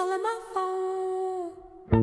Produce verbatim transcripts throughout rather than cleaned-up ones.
calling my phone?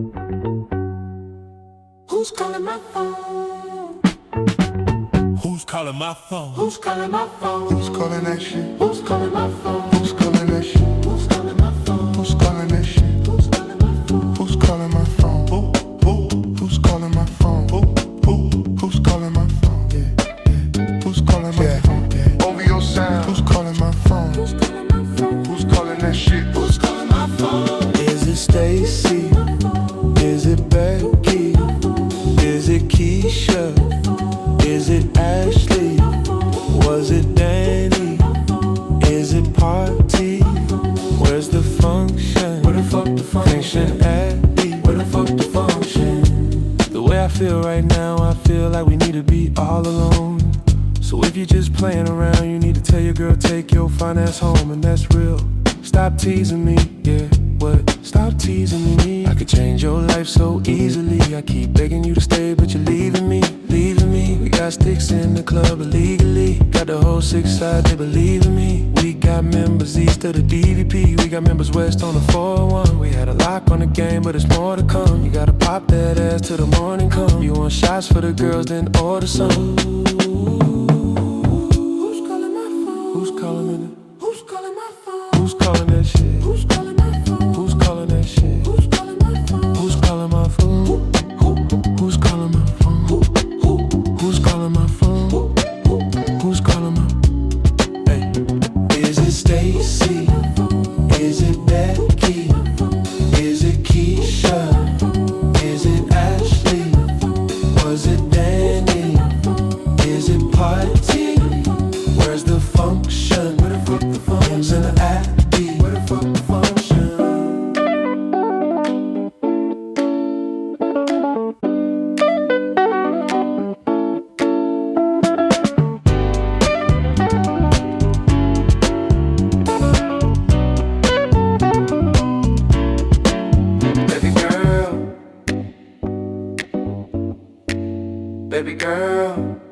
Who's calling my phone? Who's calling my phone? Who's calling my phone? Who's calling that shit? Who's calling my phone? Who's calling that shit? Who's calling my phone? Who's calling that shit? Who's calling my phone? Who's calling my phone? Who? Who? Who's calling my phone? Who? Who? Who's calling my phone? Yeah, yeah. Who's calling my Yeah. phone? Yeah. Over your sound. Who's calling my phone? Who's calling my phone? Who's calling that shit? Who's calling my phone? Is it Stacy? Is it Becky? Is it Keisha? Is it Ashley? Was it Danny? Is it party? Where's the function? Where the fuck the function at? Be? Where the fuck the function? The way I feel right now, I feel like we need to be all alone. So if you're just playing around, you need to tell your girl take your fine ass home, and that's real. Stop teasing me, yeah, what? Stop teasing me. I could change your life so easily. I keep begging you to stay, but you're leaving me, leaving me. We got sticks in the club illegally. Got the whole six side, they believe in me. We got members east of the D V P. We got members west on the four oh one. We had a lock on the game, but it's more to come. You gotta pop that ass till the morning come. You want shots for the girls, then order some. Who's calling my phone? Who's calling it? Who's calling my phone? Who's calling that shit? Who's calling my phone? Who's calling that shit? Who's calling my phone? Who's calling my phone? Who's calling my phone? Who's calling my phone? Who's calling my? Hey, is it Stacy? Is it Becky? Is it Keisha? Is it Ashley? Was it Danny? Is it party? Where's the function? Where the fuck the function's in the Abbey? Where the fuck the function? Baby girl, baby girl,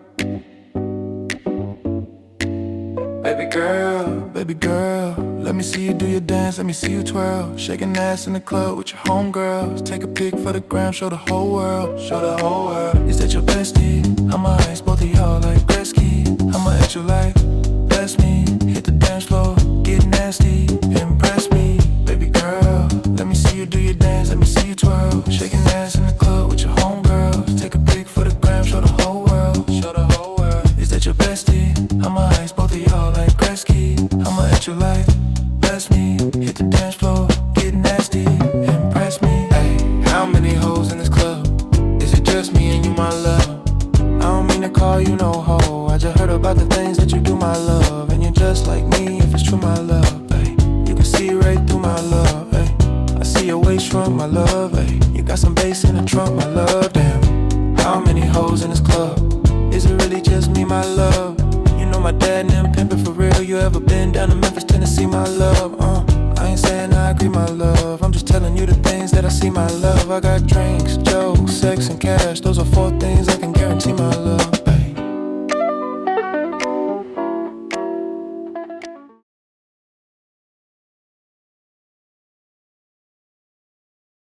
baby girl, baby girl. Let me see you do your dance, let me see you twirl. Shaking ass in the club with your homegirls. Take a pic for the gram, show the whole world, show the whole world. Is that your bestie? I'ma ice both of y'all like Gretzky. I'ma act you like, bless me. Hit the dance floor, get nasty, impress me. Baby girl, let me see you do your dance, let me see you twirl. Shaking ass in the club with your homegirls. Take a pic for the gram, show the whole world, show the whole world. Is that your bestie? I'ma ice both of y'all like Gretzky. I'ma act you like, bless me. Hit the dance floor, get nasty, impress me. Hey, how many hoes in this club? Is it just me and you, my love? I don't mean to call you no hoe. I just heard about the things that you do, my love. And you're just like me, if it's true, my love. Hey, you can see right through my love. Hey, I see your waist shrunk, my love. Hey, you got some bass in the trunk, my love. Damn, how many hoes in this club? Is it really just me, my love? You know my dad and them pimpin' for real. You ever been down to Memphis, Tennessee, my love? Uh, I ain't saying I agree, my love. I'm just telling you the things that I see, my love. I got drinks, jokes, sex, and cash. Those are four things I can guarantee, my love.